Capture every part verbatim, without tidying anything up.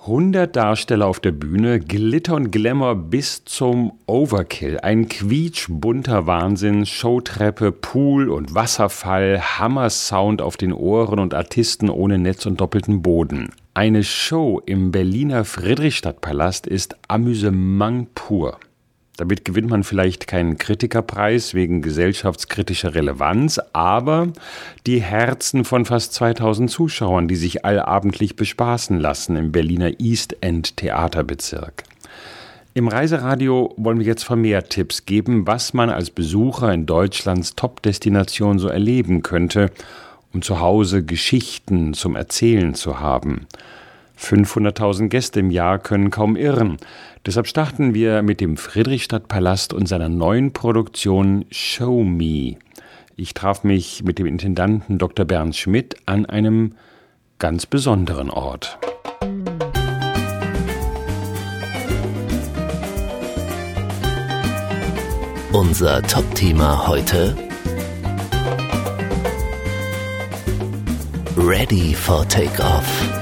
hundert Darsteller auf der Bühne, Glitter und Glamour bis zum Overkill. Ein quietschbunter Wahnsinn, Showtreppe, Pool und Wasserfall, Hammer-Sound auf den Ohren und Artisten ohne Netz und doppelten Boden. Eine Show im Berliner Friedrichstadtpalast ist Amüsement pur. Damit gewinnt man vielleicht keinen Kritikerpreis wegen gesellschaftskritischer Relevanz, aber die Herzen von fast zweitausend Zuschauern, die sich allabendlich bespaßen lassen im Berliner East End Theaterbezirk. Im Reiseradio wollen wir jetzt vermehrt Tipps geben, was man als Besucher in Deutschlands Top-Destination so erleben könnte, um zu Hause Geschichten zum Erzählen zu haben. fünfhunderttausend Gäste im Jahr können kaum irren. Deshalb starten wir mit dem Friedrichstadtpalast und seiner neuen Produktion Show Me. Ich traf mich mit dem Intendanten Doktor Bernd Schmidt an einem ganz besonderen Ort. Unser Top-Thema heute: Ready for Takeoff.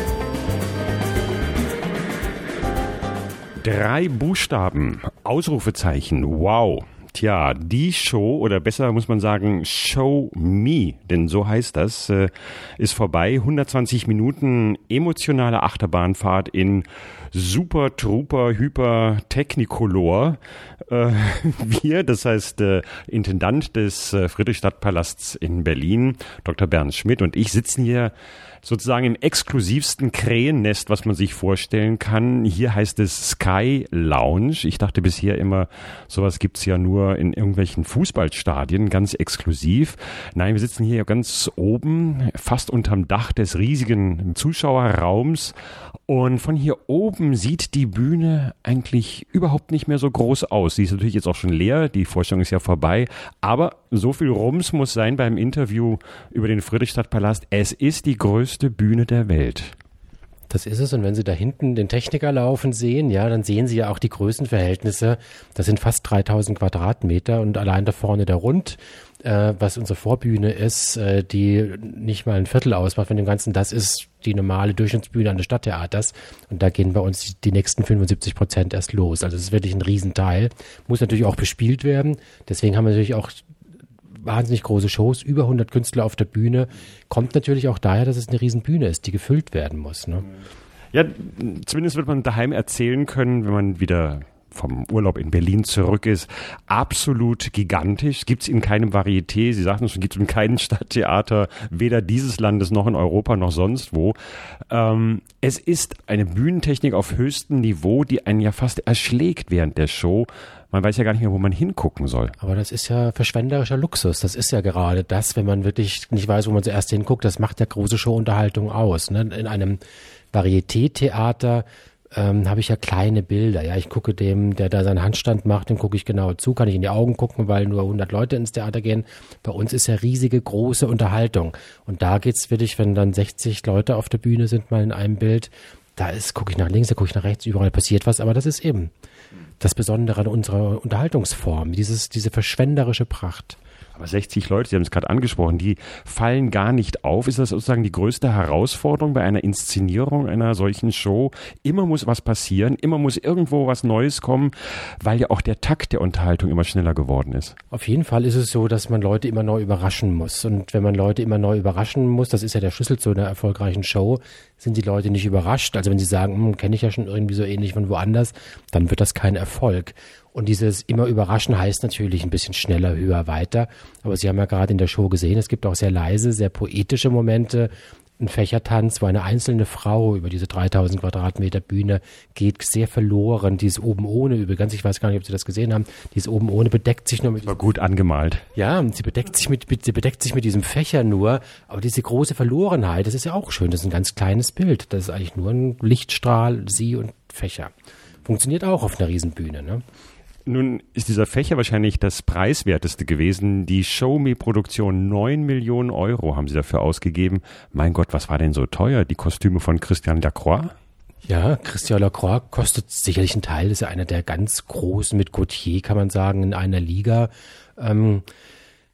Drei Buchstaben, Ausrufezeichen, wow. Tja, die Show, oder besser muss man sagen, Show Me, denn so heißt das, äh, ist vorbei. hundertzwanzig Minuten emotionale Achterbahnfahrt in Super, Trooper, Hyper, Technicolor. Äh, wir, das heißt äh, Intendant des äh, Friedrichstadtpalasts in Berlin, Doktor Bernd Schmidt und ich sitzen hier sozusagen im exklusivsten Krähennest, was man sich vorstellen kann. Hier heißt es Sky Lounge. Ich dachte bisher immer, sowas gibt's ja nur in irgendwelchen Fußballstadien, ganz exklusiv. Nein, wir sitzen hier ganz oben, fast unterm Dach des riesigen Zuschauerraums. Und von hier oben sieht die Bühne eigentlich überhaupt nicht mehr so groß aus. Sie ist natürlich jetzt auch schon leer, die Vorstellung ist ja vorbei. Aber so viel Rums muss sein beim Interview über den Friedrichstadtpalast. Es ist die größte Bühne der Welt. Das ist es. Und wenn Sie da hinten den Techniker laufen sehen, ja, dann sehen Sie ja auch die Größenverhältnisse. Das sind fast dreitausend Quadratmeter und allein da vorne der Rund, äh, was unsere Vorbühne ist, äh, die nicht mal ein Viertel ausmacht von dem Ganzen, das ist die normale Durchschnittsbühne eines Stadttheaters. Und da gehen bei uns die nächsten fünfundsiebzig Prozent erst los. Also es ist wirklich ein Riesenteil. Muss natürlich auch bespielt werden. Deswegen haben wir natürlich auch wahnsinnig große Shows, über hundert Künstler auf der Bühne. Kommt natürlich auch daher, dass es eine Riesenbühne ist, die gefüllt werden muss. Ne? Ja, zumindest wird man daheim erzählen können, wenn man wieder vom Urlaub in Berlin zurück ist. Absolut gigantisch. Gibt es in keinem Varieté. Sie sagten schon, gibt es in keinem Stadttheater, weder dieses Landes noch in Europa noch sonst wo. Ähm, es ist eine Bühnentechnik auf höchstem Niveau, die einen ja fast erschlägt während der Show. Man weiß ja gar nicht mehr, wo man hingucken soll. Aber das ist ja verschwenderischer Luxus. Das ist ja gerade das, wenn man wirklich nicht weiß, wo man zuerst hinguckt. Das macht ja große Showunterhaltung aus. Ne? In einem Varieté-Theater ähm, habe ich ja kleine Bilder. Ja, ich gucke dem, der da seinen Handstand macht, dem gucke ich genau zu. Kann ich in die Augen gucken, weil nur hundert Leute ins Theater gehen. Bei uns ist ja riesige, große Unterhaltung. Und da geht's wirklich, wenn dann sechzig Leute auf der Bühne sind, mal in einem Bild. Da ist, gucke ich nach links, da gucke ich nach rechts, überall passiert was. Aber das ist eben das Besondere an unserer Unterhaltungsform, dieses, diese verschwenderische Pracht. Aber sechzig Leute, Sie haben es gerade angesprochen, die fallen gar nicht auf. Ist das sozusagen die größte Herausforderung bei einer Inszenierung einer solchen Show? Immer muss was passieren, immer muss irgendwo was Neues kommen, weil ja auch der Takt der Unterhaltung immer schneller geworden ist. Auf jeden Fall ist es so, dass man Leute immer neu überraschen muss. Und wenn man Leute immer neu überraschen muss, das ist ja der Schlüssel zu einer erfolgreichen Show, sind die Leute nicht überrascht. Also wenn sie sagen, hm, kenne ich ja schon irgendwie so ähnlich von woanders, dann wird das kein Erfolg. Und dieses immer überraschen heißt natürlich ein bisschen schneller, höher, weiter. Aber Sie haben ja gerade in der Show gesehen, es gibt auch sehr leise, sehr poetische Momente. Ein Fächertanz, wo eine einzelne Frau über diese dreitausend Quadratmeter Bühne geht, sehr verloren. Die ist oben ohne übrigens, ich weiß gar nicht, ob Sie das gesehen haben, die ist oben ohne, bedeckt sich nur mit... Das war gut angemalt. Ja, sie bedeckt sich mit, sie bedeckt sich mit diesem Fächer nur. Aber diese große Verlorenheit, das ist ja auch schön. Das ist ein ganz kleines Bild. Das ist eigentlich nur ein Lichtstrahl, sie und Fächer. Funktioniert auch auf einer Riesenbühne, ne? Nun ist dieser Fächer wahrscheinlich das preiswerteste gewesen. Die Show Me-Produktion, neun Millionen Euro haben Sie dafür ausgegeben. Mein Gott, was war denn so teuer? Die Kostüme von Christian Lacroix? Ja, Christian Lacroix kostet sicherlich einen Teil. Das ist ja einer der ganz großen mit Gautier, kann man sagen, in einer Liga. Ähm,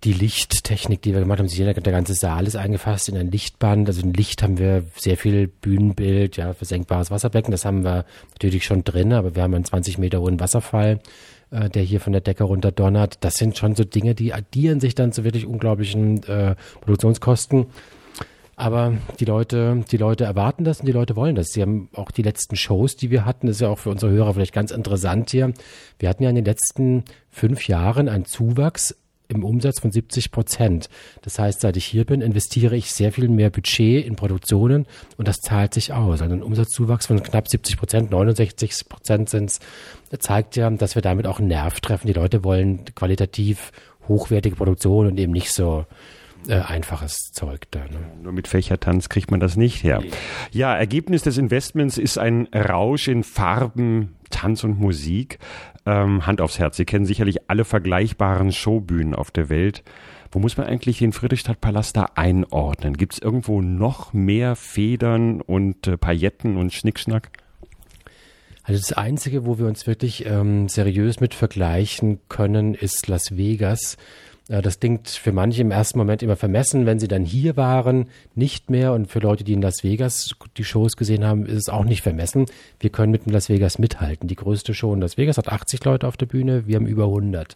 Die Lichttechnik, die wir gemacht haben, der ganze Saal ist eingefasst in ein Lichtband. Also in Licht haben wir sehr viel Bühnenbild, ja, versenkbares Wasserbecken. Das haben wir natürlich schon drin, aber wir haben einen zwanzig Meter hohen Wasserfall, äh, der hier von der Decke runter donnert. Das sind schon so Dinge, die addieren sich dann zu wirklich unglaublichen äh, Produktionskosten. Aber die Leute, die Leute erwarten das und die Leute wollen das. Sie haben auch die letzten Shows, die wir hatten, das ist ja auch für unsere Hörer vielleicht ganz interessant hier. Wir hatten ja in den letzten fünf Jahren einen Zuwachs im Umsatz von siebzig Prozent. Das heißt, seit ich hier bin, investiere ich sehr viel mehr Budget in Produktionen und das zahlt sich aus. Also ein Umsatzzuwachs von knapp siebzig Prozent, neunundsechzig Prozent sind es, zeigt ja, dass wir damit auch einen Nerv treffen. Die Leute wollen qualitativ hochwertige Produktion und eben nicht so Äh, einfaches Zeug da. Ne? Nur mit Fächertanz kriegt man das nicht her. Ja, Ergebnis des Investments ist ein Rausch in Farben, Tanz und Musik. Ähm, Hand aufs Herz, Sie kennen sicherlich alle vergleichbaren Showbühnen auf der Welt. Wo muss man eigentlich den Friedrichstadtpalast da einordnen? Gibt es irgendwo noch mehr Federn und äh, Pailletten und Schnickschnack? Also das Einzige, wo wir uns wirklich ähm, seriös mit vergleichen können, ist Las Vegas. Das klingt für manche im ersten Moment immer vermessen, wenn sie dann hier waren, nicht mehr. Und für Leute, die in Las Vegas die Shows gesehen haben, ist es auch nicht vermessen. Wir können mit Las Vegas mithalten. Die größte Show in Las Vegas hat achtzig Leute auf der Bühne, wir haben über hundert.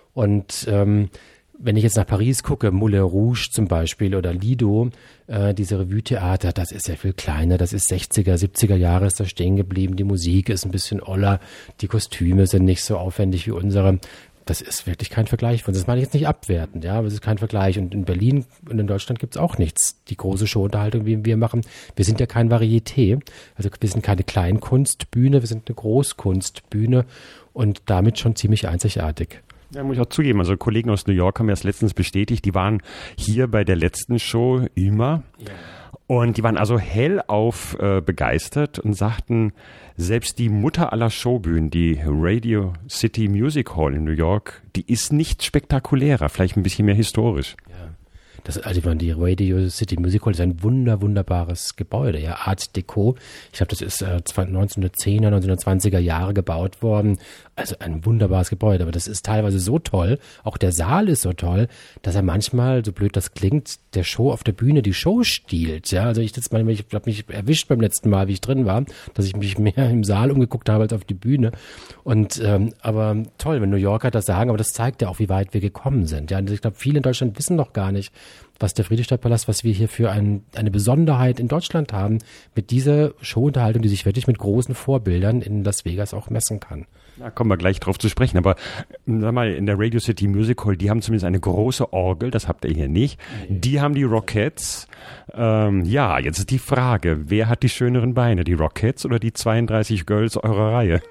Und ähm, wenn ich jetzt nach Paris gucke, Moulin Rouge zum Beispiel oder Lido, äh, diese Revue-Theater, das ist ja viel kleiner, das ist sechziger, siebziger Jahre ist da stehen geblieben. Die Musik ist ein bisschen oller, die Kostüme sind nicht so aufwendig wie unsere. Das ist wirklich kein Vergleich. Das meine ich jetzt nicht abwertend, ja, aber es ist kein Vergleich. Und in Berlin und in Deutschland gibt es auch nichts. Die große Showunterhaltung, wie wir machen. Wir sind ja kein Varieté. Also wir sind keine Kleinkunstbühne, wir sind eine Großkunstbühne und damit schon ziemlich einzigartig. Ja, muss ich auch zugeben. Also Kollegen aus New York haben mir das letztens bestätigt. Die waren hier bei der letzten Show immer. Ja. Und die waren also hellauf äh, begeistert und sagten, selbst die Mutter aller Showbühnen, die Radio City Music Hall in New York, die ist nicht spektakulärer, vielleicht ein bisschen mehr historisch. Ja. Das, also die Radio City Music Hall ist ein wunder, wunderbares Gebäude, ja, Art Deco. Ich glaube, das ist äh, neunzehnhundertzehner, neunzehnhundertzwanziger Jahre gebaut worden. Also ein wunderbares Gebäude, aber das ist teilweise so toll, auch der Saal ist so toll, dass er manchmal, so blöd das klingt, der Show auf der Bühne die Show stiehlt. Ja, also ich jetzt mal, ich habe mich erwischt beim letzten Mal, wie ich drin war, dass ich mich mehr im Saal umgeguckt habe als auf die Bühne. Und ähm, aber toll, wenn New Yorker das sagen, aber das zeigt ja auch, wie weit wir gekommen sind. Ja, und ich glaube, viele in Deutschland wissen noch gar nicht, was der Friedrichstadtpalast, was wir hier für ein, eine Besonderheit in Deutschland haben, mit dieser Showunterhaltung, die sich wirklich mit großen Vorbildern in Las Vegas auch messen kann. Da kommen wir gleich drauf zu sprechen, aber sag mal, in der Radio City Music Hall, die haben zumindest eine große Orgel, das habt ihr hier nicht. Nee. Die haben die Rockettes. Ähm, ja, jetzt ist die Frage, wer hat die schöneren Beine, die Rockettes oder die zweiunddreißig Girls eurer Reihe?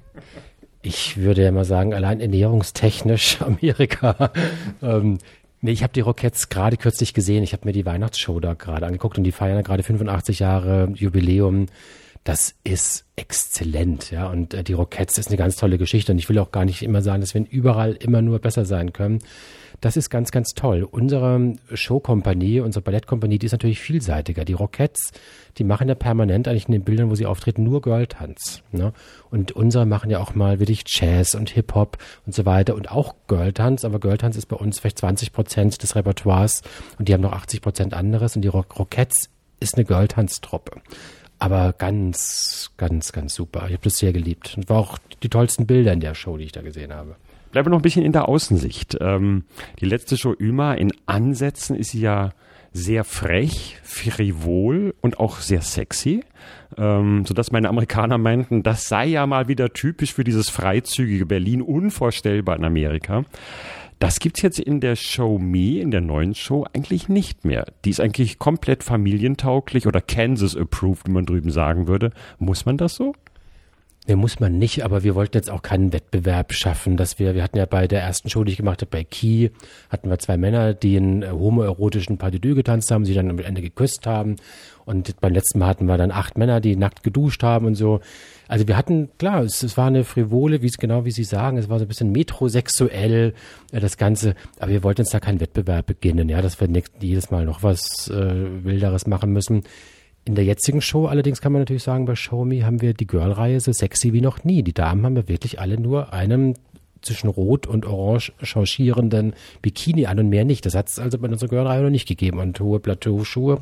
Ich würde ja mal sagen, allein ernährungstechnisch Amerika. ähm, Nee, ich habe die Rockettes gerade kürzlich gesehen. Ich habe mir die Weihnachtsshow da gerade angeguckt und die feiern ja gerade fünfundachtzig Jahre Jubiläum. Das ist exzellent, ja. Und äh, die Rockettes ist eine ganz tolle Geschichte. Und ich will auch gar nicht immer sagen, dass wir überall immer nur besser sein können. Das ist ganz, ganz toll. Unsere Showkompanie, unsere Ballettkompanie, die ist natürlich vielseitiger. Die Rockettes, die machen ja permanent eigentlich in den Bildern, wo sie auftreten, nur Girl-Tanz. Ne? Und unsere machen ja auch mal wirklich Jazz und Hip-Hop und so weiter und auch Girl-Tanz. Aber Girl-Tanz ist bei uns vielleicht zwanzig Prozent des Repertoires und die haben noch achtzig Prozent anderes. Und die Rockettes ist eine Girl-Tanz-Truppe. Aber ganz, ganz, ganz super. Ich habe das sehr geliebt. Und war auch die tollsten Bilder in der Show, die ich da gesehen habe. Bleiben wir noch ein bisschen in der Außensicht. Ähm, die letzte Show Yma, in Ansätzen ist sie ja sehr frech, frivol und auch sehr sexy, ähm, sodass meine Amerikaner meinten, das sei ja mal wieder typisch für dieses freizügige Berlin, unvorstellbar in Amerika. Das gibt's jetzt in der Show Me, in der neuen Show, eigentlich nicht mehr. Die ist eigentlich komplett familientauglich oder Kansas-approved, wie man drüben sagen würde. Muss man das so? Nee, muss man nicht, aber wir wollten jetzt auch keinen Wettbewerb schaffen, dass wir, wir hatten ja bei der ersten Show, die ich gemacht habe, bei Key, hatten wir zwei Männer, die einen homoerotischen Pas de deux getanzt haben, sie dann am Ende geküsst haben und beim letzten Mal hatten wir dann acht Männer, die nackt geduscht haben und so. Also wir hatten, klar, es, es war eine frivole, wie es genau wie Sie sagen, es war so ein bisschen metrosexuell, äh, das Ganze, aber wir wollten jetzt da keinen Wettbewerb beginnen, ja, dass wir nicht jedes Mal noch was äh, Wilderes machen müssen. In der jetzigen Show allerdings kann man natürlich sagen, bei Show Me haben wir die Girl-Reihe so sexy wie noch nie. Die Damen haben wir wirklich alle nur einem zwischen Rot und Orange changierenden Bikini an und mehr nicht. Das hat es also bei unserer Girl-Reihe noch nicht gegeben. Und hohe Plateauschuhe,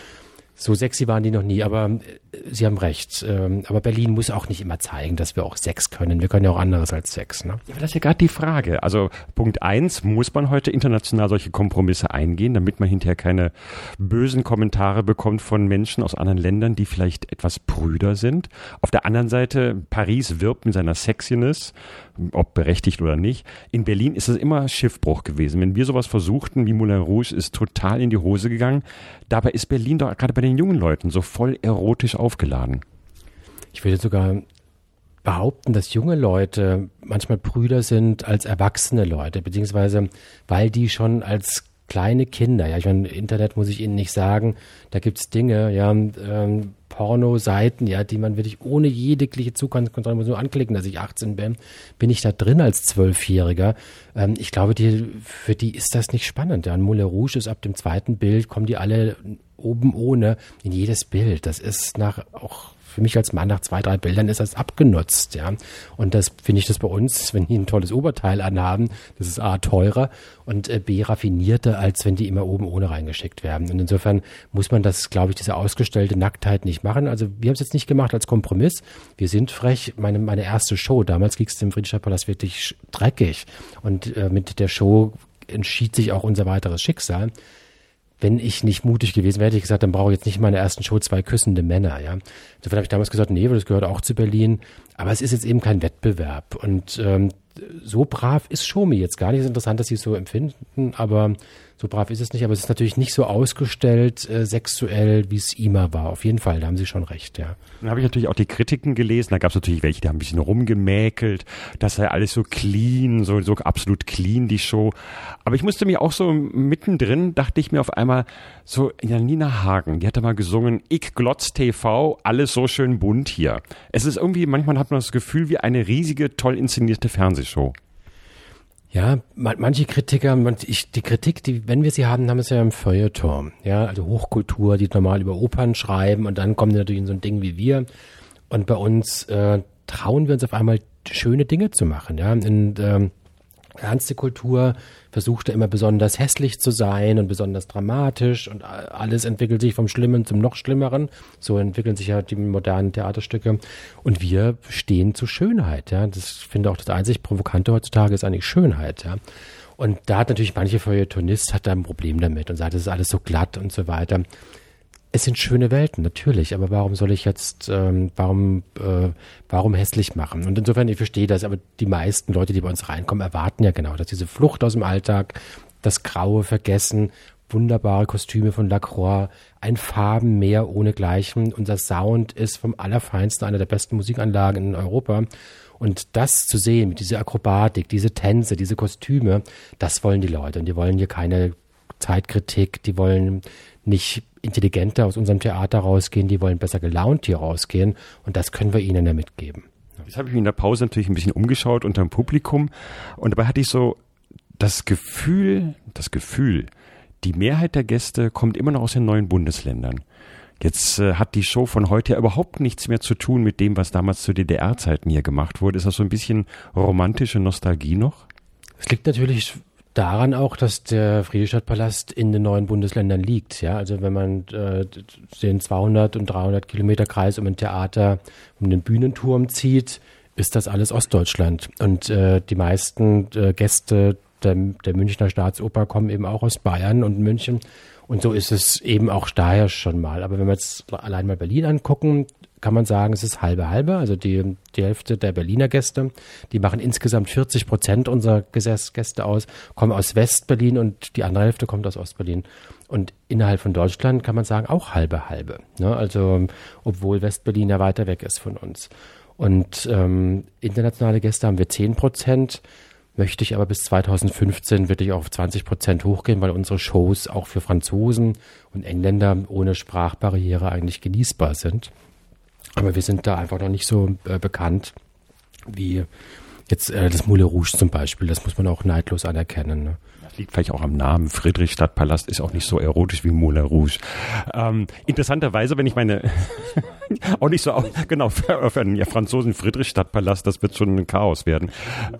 so sexy waren die noch nie, aber äh, Sie haben recht. Ähm, aber Berlin muss auch nicht immer zeigen, dass wir auch Sex können. Wir können ja auch anderes als Sex. Ne? Ja, das ist ja gerade die Frage. Also Punkt eins, muss man heute international solche Kompromisse eingehen, damit man hinterher keine bösen Kommentare bekommt von Menschen aus anderen Ländern, die vielleicht etwas prüder sind. Auf der anderen Seite, Paris wirbt mit seiner Sexiness, ob berechtigt oder nicht. In Berlin ist es immer Schiffbruch gewesen. Wenn wir sowas versuchten, wie Moulin Rouge, ist total in die Hose gegangen. Dabei ist Berlin doch gerade bei den jungen Leuten so voll erotisch aufgeladen. Ich würde sogar behaupten, dass junge Leute manchmal prüder sind als erwachsene Leute, beziehungsweise weil die schon als kleine Kinder, ja, ich meine, Internet muss ich Ihnen nicht sagen, da gibt's Dinge, ja, ähm, Porno-Seiten, ja, die man wirklich ohne jegliche Zugangskontrolle muss nur anklicken, dass ich achtzehn bin, bin ich da drin als Zwölfjähriger. Ähm, ich glaube, die, für die ist das nicht spannend. Ja, ein Moulin Rouge ist ab dem zweiten Bild, kommen die alle oben ohne in jedes Bild. Das ist nach, auch für mich als Mann nach zwei, drei Bildern ist das abgenutzt, ja. Und das finde ich das bei uns, wenn die ein tolles Oberteil anhaben, das ist A, teurer und äh, B, raffinierter, als wenn die immer oben ohne reingeschickt werden. Und insofern muss man das, glaube ich, diese ausgestellte Nacktheit nicht machen. Also wir haben es jetzt nicht gemacht als Kompromiss. Wir sind frech. Meine, meine erste Show, damals ging es im Friedrichstadtpalast wirklich dreckig. Und äh, mit der Show entschied sich auch unser weiteres Schicksal. Wenn ich nicht mutig gewesen wäre, hätte ich gesagt, dann brauche ich jetzt nicht in meiner ersten Show zwei küssende Männer, ja. Insofern habe ich damals gesagt, nee, das gehört auch zu Berlin. Aber es ist jetzt eben kein Wettbewerb. Und ähm, so brav ist Show-Me jetzt gar nicht. Es ist interessant, dass Sie es so empfinden, aber so brav ist es nicht. Aber es ist natürlich nicht so ausgestellt äh, sexuell, wie es immer war. Auf jeden Fall, da haben Sie schon recht, ja. Dann habe ich natürlich auch die Kritiken gelesen. Da gab es natürlich welche, die haben ein bisschen rumgemäkelt. Das sei alles so clean, so, so absolut clean, die Show. Aber ich musste mir auch so mittendrin, dachte ich mir auf einmal, so Janina Hagen, die hat da mal gesungen, ich glotz T V, alles so schön bunt hier. Es ist irgendwie, manchmal hat man das Gefühl wie eine riesige, toll inszenierte Fernsehshow. Ja, manche Kritiker, ich, die Kritik, die, wenn wir sie haben, haben wir es ja im Feuilleton. Ja, also Hochkultur, die normal über Opern schreiben und dann kommen die natürlich in so ein Ding wie wir. Und bei uns äh, trauen wir uns auf einmal schöne Dinge zu machen. Ja, in ähm, ernste Kultur versucht er immer besonders hässlich zu sein und besonders dramatisch und alles entwickelt sich vom Schlimmen zum noch Schlimmeren. So entwickeln sich ja die modernen Theaterstücke. Und wir stehen zu Schönheit. Ja, das ich finde auch das einzig Provokante heutzutage ist eigentlich Schönheit. Ja, und da hat natürlich manche Feuilletonist hat da ein Problem damit und sagt, es ist alles so glatt und so weiter. Es sind schöne Welten, natürlich, aber warum soll ich jetzt, ähm, warum, äh, warum hässlich machen? Und insofern, ich verstehe das, aber die meisten Leute, die bei uns reinkommen, erwarten ja genau, dass diese Flucht aus dem Alltag, das graue Vergessen, wunderbare Kostüme von Lacroix, ein Farbenmeer ohnegleichen. Unser Sound ist vom Allerfeinsten, einer der besten Musikanlagen in Europa. Und das zu sehen, mit dieser Akrobatik, diese Tänze, diese Kostüme, das wollen die Leute. Und die wollen hier keine Zeitkritik, die wollen nicht intelligenter aus unserem Theater rausgehen, die wollen besser gelaunt hier rausgehen und das können wir ihnen ja mitgeben. Jetzt habe ich mich in der Pause natürlich ein bisschen umgeschaut unter dem Publikum und dabei hatte ich so das Gefühl, das Gefühl, die Mehrheit der Gäste kommt immer noch aus den neuen Bundesländern. Jetzt äh, hat die Show von heute ja überhaupt nichts mehr zu tun mit dem, was damals zu D D R-Zeiten hier gemacht wurde. Ist das so ein bisschen romantische Nostalgie noch? Es liegt natürlich daran auch, dass der Friedrichstadtpalast in den neuen Bundesländern liegt. Ja, also wenn man äh, den zweihundert und dreihundert Kilometer Kreis um ein Theater, um den Bühnenturm zieht, ist das alles Ostdeutschland. Und äh, die meisten äh, Gäste der, der Münchner Staatsoper kommen eben auch aus Bayern und München. Und so ist es eben auch daher schon mal. Aber wenn wir jetzt allein mal Berlin angucken, kann man sagen, es ist halbe halbe. Also die, die Hälfte der Berliner Gäste, die machen insgesamt vierzig Prozent unserer Gäste aus, kommen aus Westberlin und die andere Hälfte kommt aus Ostberlin. Und innerhalb von Deutschland kann man sagen, auch halbe halbe. Ne? Also obwohl Westberlin ja weiter weg ist von uns. Und ähm, internationale Gäste haben wir zehn Prozent. Möchte ich aber bis zweitausendfünfzehn wirklich auf zwanzig Prozent hochgehen, weil unsere Shows auch für Franzosen und Engländer ohne Sprachbarriere eigentlich genießbar sind. Aber wir sind da einfach noch nicht so äh, bekannt wie Jetzt äh, das Moulin Rouge zum Beispiel, das muss man auch neidlos anerkennen. Ne? Das liegt vielleicht auch am Namen. Friedrichstadtpalast ist auch nicht so erotisch wie Moulin Rouge. Ähm, interessanterweise, wenn ich meine, auch nicht so, auch, genau, für, für einen ja, Franzosen Friedrichstadtpalast, das wird schon ein Chaos werden.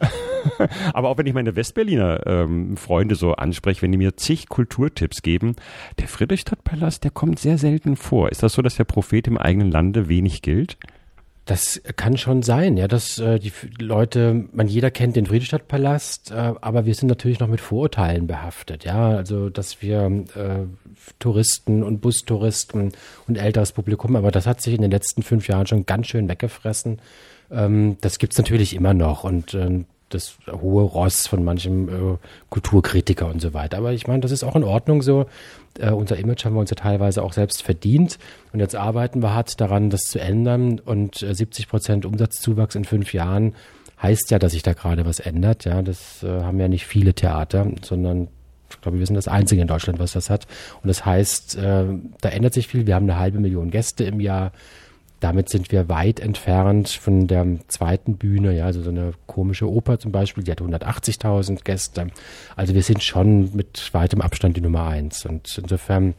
Aber auch wenn ich meine Westberliner ähm, Freunde so anspreche, wenn die mir zig Kulturtipps geben, der Friedrichstadtpalast, der kommt sehr selten vor. Ist das so, dass der Prophet im eigenen Lande wenig gilt? Das kann schon sein, ja, dass äh, die Leute, man jeder kennt den Friedrichstadtpalast, äh, aber wir sind natürlich noch mit Vorurteilen behaftet, ja, also dass wir äh, Touristen und Bustouristen und älteres Publikum, aber das hat sich in den letzten fünf Jahren schon ganz schön weggefressen. Ähm, das gibt's natürlich immer noch und äh, das hohe Ross von manchem äh, Kulturkritiker und so weiter. Aber ich meine, das ist auch in Ordnung so. Äh, unser Image haben wir uns ja teilweise auch selbst verdient. Und jetzt arbeiten wir hart daran, das zu ändern. Und äh, siebzig Prozent Umsatzzuwachs in fünf Jahren heißt ja, dass sich da gerade was ändert. Ja, das äh, haben ja nicht viele Theater, sondern ich glaube, wir sind das Einzige in Deutschland, was das hat. Und das heißt, äh, da ändert sich viel. Wir haben eine halbe Million Gäste im Jahr. Damit sind wir weit entfernt von der zweiten Bühne, ja, also so eine komische Oper zum Beispiel, die hat hundertachtzigtausend Gäste. Also wir sind schon mit weitem Abstand die Nummer eins. Und insofern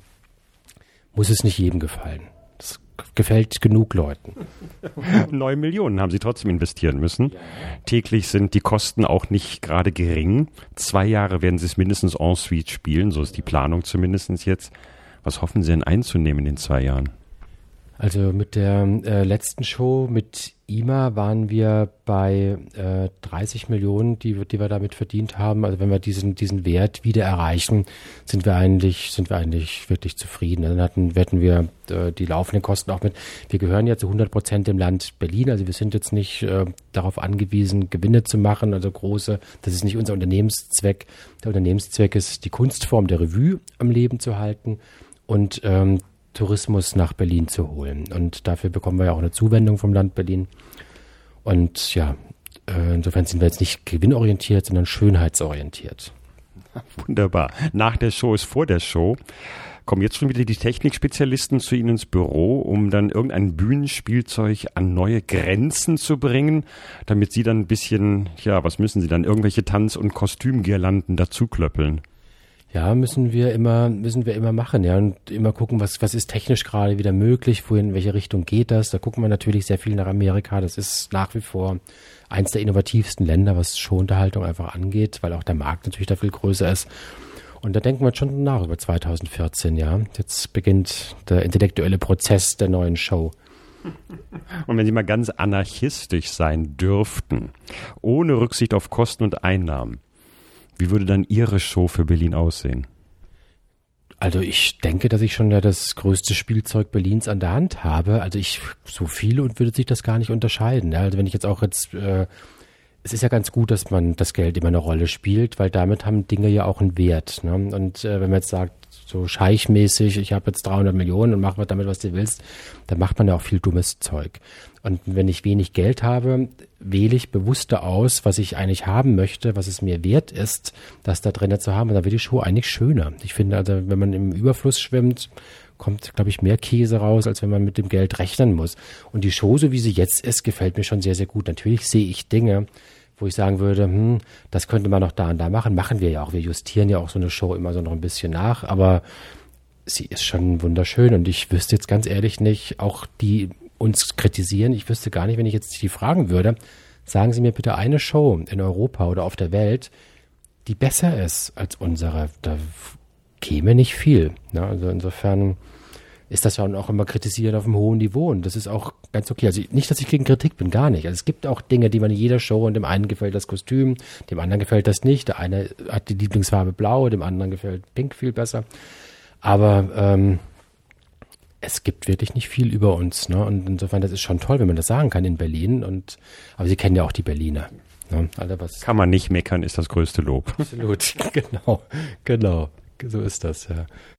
muss es nicht jedem gefallen. Das gefällt genug Leuten. Neun Millionen haben Sie trotzdem investieren müssen. Täglich sind die Kosten auch nicht gerade gering. Zwei Jahre werden Sie es mindestens en suite spielen, so ist die Planung zumindest jetzt. Was hoffen Sie denn einzunehmen in den zwei Jahren? Also mit der äh, letzten Show mit I M A waren wir bei äh, dreißig Millionen, die, die wir damit verdient haben. Also wenn wir diesen diesen Wert wieder erreichen, sind wir eigentlich sind wir eigentlich wirklich zufrieden. Dann hatten wetten wir äh, die laufenden Kosten auch mit. Wir gehören ja zu hundert Prozent dem Land Berlin. Also wir sind jetzt nicht äh, darauf angewiesen, Gewinne zu machen, also große. Das ist nicht unser Unternehmenszweck. Der Unternehmenszweck ist, die Kunstform der Revue am Leben zu halten und ähm, Tourismus nach Berlin zu holen. Und dafür bekommen wir ja auch eine Zuwendung vom Land Berlin. Und ja, äh, insofern sind wir jetzt nicht gewinnorientiert, sondern schönheitsorientiert. Wunderbar. Nach der Show ist vor der Show. Kommen jetzt schon wieder die Technikspezialisten zu Ihnen ins Büro, um dann irgendein Bühnenspielzeug an neue Grenzen zu bringen, damit Sie dann ein bisschen, ja, was müssen Sie dann, irgendwelche Tanz- und Kostümgirlanden dazuklöppeln? Ja, müssen wir immer, müssen wir immer machen, ja, und immer gucken, was, was ist technisch gerade wieder möglich, wohin, in welche Richtung geht das. Da gucken wir natürlich sehr viel nach Amerika. Das ist nach wie vor eins der innovativsten Länder, was Showunterhaltung einfach angeht, weil auch der Markt natürlich da viel größer ist. Und da denken wir schon nach über zweitausendvierzehn, ja. Jetzt beginnt der intellektuelle Prozess der neuen Show. Und wenn Sie mal ganz anarchistisch sein dürften, ohne Rücksicht auf Kosten und Einnahmen, wie würde dann Ihre Show für Berlin aussehen? Also ich denke, dass ich schon ja das größte Spielzeug Berlins an der Hand habe. Also ich so viele und würde sich das gar nicht unterscheiden. Ja, also wenn ich jetzt auch jetzt, äh, es ist ja ganz gut, dass man das Geld immer eine Rolle spielt, weil damit haben Dinge ja auch einen Wert. Ne? Und äh, wenn man jetzt sagt, so scheichmäßig, ich habe jetzt dreihundert Millionen und mach damit, was du willst, dann macht man ja auch viel dummes Zeug. Und wenn ich wenig Geld habe, wähle ich bewusster aus, was ich eigentlich haben möchte, was es mir wert ist, das da drinnen zu haben. Und dann wird die Show eigentlich schöner. Ich finde, also wenn man im Überfluss schwimmt, kommt, glaube ich, mehr Käse raus, als wenn man mit dem Geld rechnen muss. Und die Show, so wie sie jetzt ist, gefällt mir schon sehr, sehr gut. Natürlich sehe ich Dinge, wo ich sagen würde, hm, das könnte man noch da und da machen. Machen wir ja auch. Wir justieren ja auch so eine Show immer so noch ein bisschen nach. Aber sie ist schon wunderschön. Und ich wüsste jetzt ganz ehrlich nicht, auch die uns kritisieren, ich wüsste gar nicht, wenn ich jetzt die fragen würde, sagen Sie mir bitte eine Show in Europa oder auf der Welt, die besser ist als unsere. Da käme nicht viel. Ne? Also insofern ist das ja auch immer kritisiert auf einem hohen Niveau und das ist auch ganz okay. Also nicht, dass ich gegen Kritik bin, gar nicht. Also es gibt auch Dinge, die man in jeder Show und dem einen gefällt das Kostüm, dem anderen gefällt das nicht. Der eine hat die Lieblingsfarbe blau, dem anderen gefällt pink viel besser. Aber ähm, es gibt wirklich nicht viel über uns, ne? Und insofern, das ist schon toll, wenn man das sagen kann in Berlin. Und aber Sie kennen ja auch die Berliner. Ne? Alter, was kann man nicht meckern, ist das größte Lob. Absolut, genau, genau. So ist das, ja.